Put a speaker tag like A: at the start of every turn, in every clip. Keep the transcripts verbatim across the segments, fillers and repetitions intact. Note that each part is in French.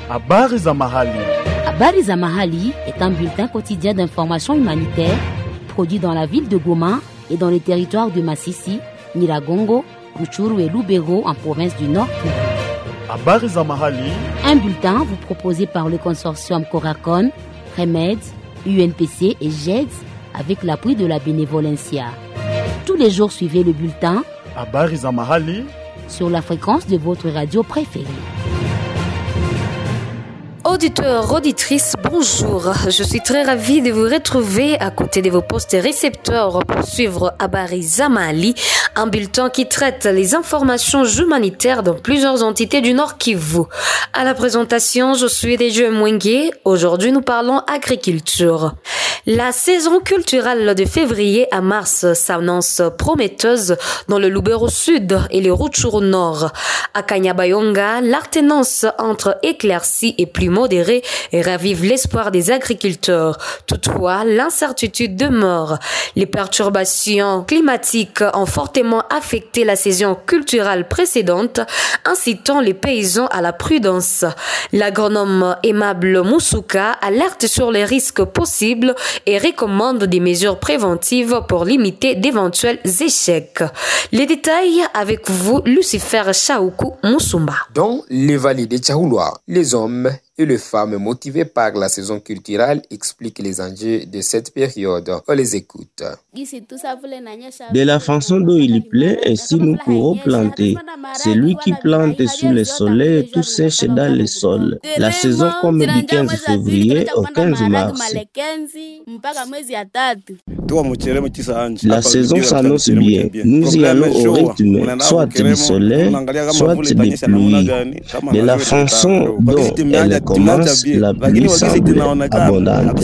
A: Habari za mahali.
B: Habari za mahali est un bulletin quotidien d'information humanitaire produit dans la ville de Goma et dans les territoires de Masisi, Nyiragongo, Rutshuru et Lubero en province du Nord Kivu.
A: Habari za mahali.
B: Un bulletin vous proposé par le consortium Coracon, Remède, U N P C et G E D avec l'appui de la Bénévolencia. Tous les jours, suivez le bulletin
A: Habari za mahali
B: sur la fréquence de votre radio préférée.
C: Auditeurs, auditrices, bonjour. Je suis très ravie de vous retrouver à côté de vos postes récepteurs pour suivre Habari za Mahali, un bulletin qui traite les informations humanitaires dans plusieurs entités du Nord Kivu. À la présentation, je suis Dejo Mwenge. Aujourd'hui, nous parlons agriculture. La saison culturelle de février à mars s'annonce prometteuse dans le Lubero Sud et le Rutshuru Nord. À Kanyabayonga, l'alternance entre éclaircies et pluie modérée ravive l'espoir des agriculteurs. Toutefois, l'incertitude demeure. Les perturbations climatiques ont fortement affecté la saison culturelle précédente, incitant les paysans à la prudence. L'agronome Aimable Moussouka alerte sur les risques possibles et recommande des mesures préventives pour limiter d'éventuels échecs. Les détails avec vous, Lucifer Chaoukou Moussumba.
D: Dans les vallées de Tchaouloa, les hommes et les femmes motivés par la saison culturelle expliquent les enjeux de cette période. On les écoute.
E: De la façon dont il plaît, ainsi nous pourrons planter. Celui qui plante sous le soleil, tout sèche dans le sol. La saison comme du quinze février au quinze mars. La saison s'annonce bien. Nous y allons au rythme, soit du soleil, soit des pluies. De la façon dont elle commence, la pluie semble abondante.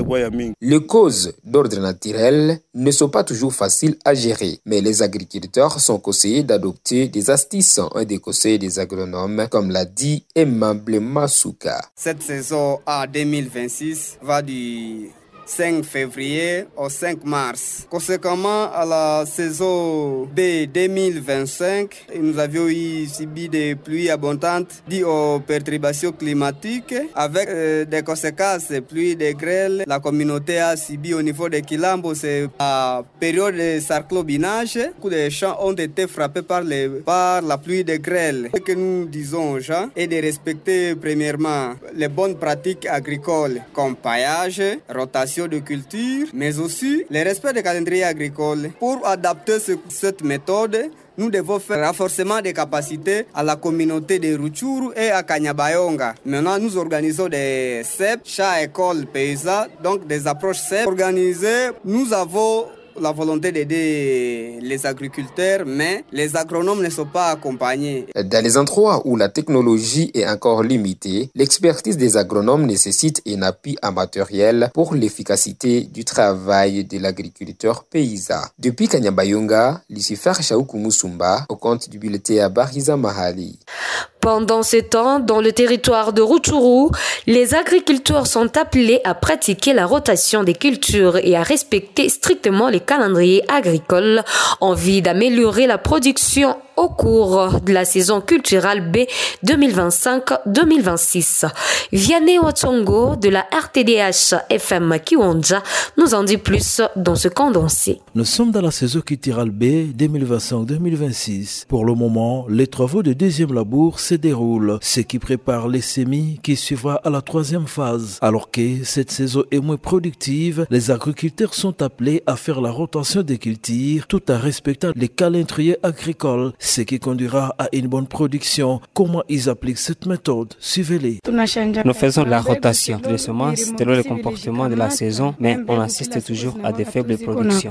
D: Les causes d'ordre naturel ne sont pas toujours faciles à gérer, mais les agriculteurs sont conseillés d'adopter des astuces, un des conseils des agronomes, comme l'a dit Aimable Moussouka.
F: Cette saison A deux mille vingt-six va du cinq février au cinq mars. Conséquemment à la saison B deux mille vingt-cinq, nous avions eu subi des pluies abondantes dues aux perturbations climatiques avec euh, des conséquences, pluies de grêle. La communauté a subi au niveau de Kilambo, c'est la période de sarclobinage. Beaucoup de champs ont été frappés par, les, par la pluie de grêle. Ce que nous disons aux gens est de respecter premièrement les bonnes pratiques agricoles comme paillage, rotation de culture, mais aussi le respect des calendriers agricoles. Pour adapter ce, cette méthode, nous devons faire renforcement des capacités à la communauté de Rutshuru et à Kanyabayonga. Maintenant, nous organisons des C E P, chaque école paysanne, donc des approches C E P organisées. Nous avons la volonté d'aider les agriculteurs, mais les agronomes ne sont pas accompagnés.
D: Dans les endroits où la technologie est encore limitée, l'expertise des agronomes nécessite un appui en matériel pour l'efficacité du travail de l'agriculteur paysan. Depuis Kanyabayonga, Lucifer Chaoukou Moussumba, au compte du bulletin Habari za Mahali.
C: Pendant ce temps, dans le territoire de Rutshuru, les agriculteurs sont appelés à pratiquer la rotation des cultures et à respecter strictement les calendriers agricoles en vue d'améliorer la production au cours de la saison culturelle B deux mille vingt-cinq deux mille vingt-six. Vianney Watsongo de la R T D H F M Kiwanja nous en dit plus dans ce condensé.
G: Nous sommes dans la saison culturelle B deux mille vingt-cinq deux mille vingt-six. Pour le moment, les travaux de deuxième labour se déroulent, ce qui prépare les semis qui suivra à la troisième phase. Alors que cette saison est moins productive, les agriculteurs sont appelés à faire la rotation des cultures tout en respectant les calendriers agricoles, ce qui conduira à une bonne production. Comment ils appliquent cette méthode? Suivez-les.
H: Nous faisons la rotation des semences selon le comportement de la saison, mais on assiste toujours à de faibles productions.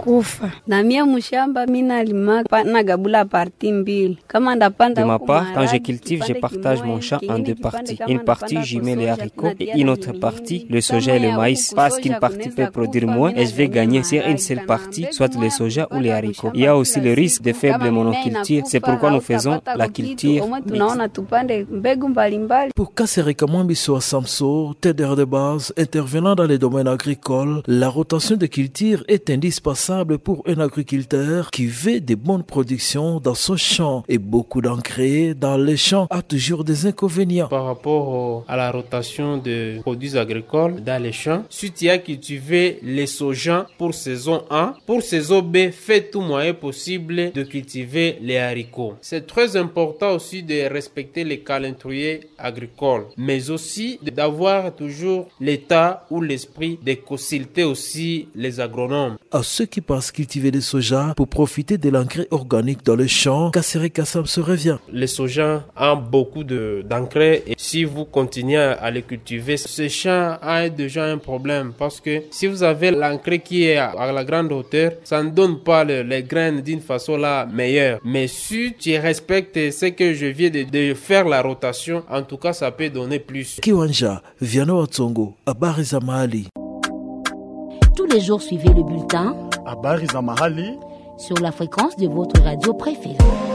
H: De ma part, quand je cultive, je partage mon champ en deux parties. Une partie, j'y mets les haricots et une autre partie, le soja et le maïs. Parce qu'une partie peut produire moins et je vais gagner sur une seule partie, soit le soja ou les haricots. Il y a aussi le risque de faible monoculture. C'est pourquoi nous faisons la culture mixte.
G: Pour Kasereka Mwambiso Samso, têteur de base intervenant dans les domaines agricoles, la rotation de culture est indispensable pour un agriculteur qui veut de bonnes productions dans son champ. Et beaucoup d'engrais dans les champs a toujours des inconvénients.
I: Par rapport à la rotation de produits agricoles dans les champs, si tu as cultivé les soja pour saison un, pour saison B, fais tout moyen possible de cultiver les haricots. C'est très important aussi de respecter les calendriers agricoles, mais aussi d'avoir toujours l'état ou l'esprit de consulter aussi les agronomes.
G: À ceux qui pensent cultiver des soja pour profiter de l'engrais organique dans les champs, Kasereka Samso revient.
I: Les soja ont beaucoup de, d'engrais et si vous continuez à les cultiver, ce champ a déjà un problème parce que si vous avez l'engrais qui est à, à la grande hauteur, ça ne donne pas le, les graines d'une façon là meilleure. Mais si tu respectes ce que je viens de, de faire la rotation, en tout cas ça peut donner plus.
G: Kiwanja, Viano Watsongo, Habari za Mahali.
B: Tous les jours, suivez le bulletin
A: Habari za Mahali
B: sur la fréquence de votre radio préférée.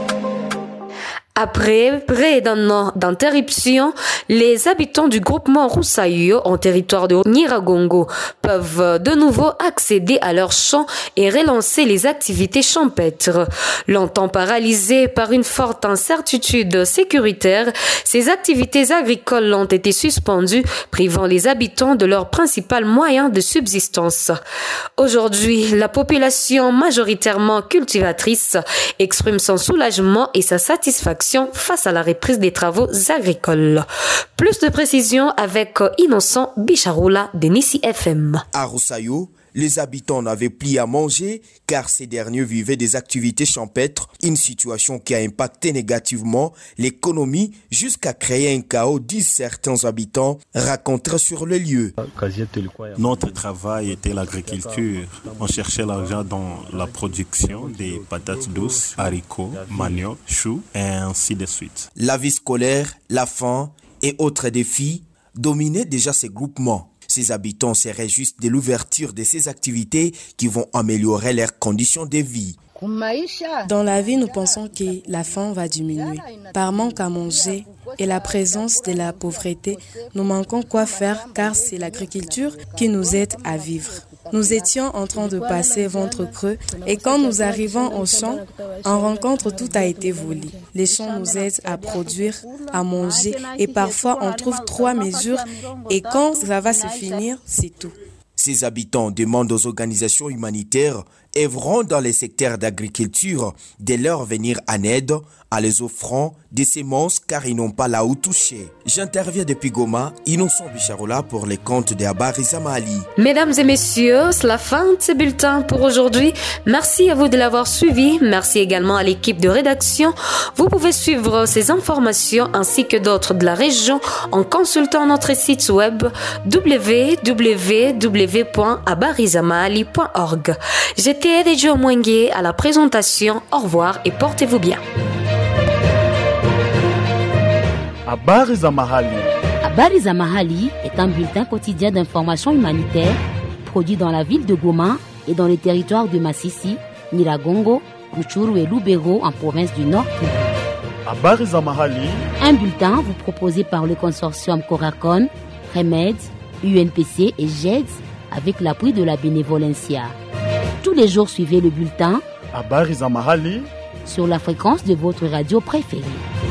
C: Après près d'un an d'interruption, les habitants du groupement Roussaïo en territoire de Nyiragongo peuvent de nouveau accéder à leurs champs et relancer les activités champêtres. Longtemps paralysées par une forte incertitude sécuritaire, ces activités agricoles ont été suspendues, privant les habitants de leur principal moyen de subsistance. Aujourd'hui, la population majoritairement cultivatrice exprime son soulagement et sa satisfaction face à la reprise des travaux agricoles. Plus de précisions avec Innocent Bicharoula de Nissi F M.
J: À Roussaïo, les habitants n'avaient plus à manger car ces derniers vivaient des activités champêtres, une situation qui a impacté négativement l'économie jusqu'à créer un chaos, disent certains habitants, racontés sur le lieu.
K: Notre travail était l'agriculture. On cherchait l'argent dans la production des patates douces, haricots, manioc, choux et ainsi de suite.
J: La vie scolaire, la faim et autres défis dominaient déjà ces groupements. Ces habitants se réjouissent de l'ouverture de ces activités qui vont améliorer leurs conditions de vie.
L: Dans la vie, nous pensons que la faim va diminuer. Par manque à manger et la présence de la pauvreté, nous manquons quoi faire car c'est l'agriculture qui nous aide à vivre. Nous étions en train de passer ventre creux et quand nous arrivons au champ, en rencontre, tout a été volé. Les champs nous aident à produire, à manger et parfois on trouve trois mesures et quand ça va se finir, c'est tout.
J: Ces habitants demandent aux organisations humanitaires œuvrant dans les secteurs d'agriculture de leur venir en aide en les offrant des semences car ils n'ont pas là où toucher. J'interviens depuis Goma, Innocent Bicharoula pour les comptes de Habari za Mahali.
C: Mesdames et messieurs, c'est la fin de ce bulletin pour aujourd'hui. Merci à vous de l'avoir suivi. Merci également à l'équipe de rédaction. Vous pouvez suivre ces informations ainsi que d'autres de la région en consultant notre site web w w w point habari za mahali point org. J'étais Dejo Mwenge à la présentation. Au revoir et portez-vous bien.
A: Habari za Mahali.
B: Habari za Mahali est un bulletin quotidien d'information humanitaire produit dans la ville de Goma et dans les territoires de Masisi, Nyiragongo, Rutshuru et Lubero en province du Nord Kivu.
A: Habari za Mahali.
B: Un bulletin vous proposé par le consortium Coracon, Remed, U N P C et G E D S avec l'appui de la Bénévolencia. Tous les jours, suivez le bulletin
A: Habari za Mahali
B: sur la fréquence de votre radio préférée.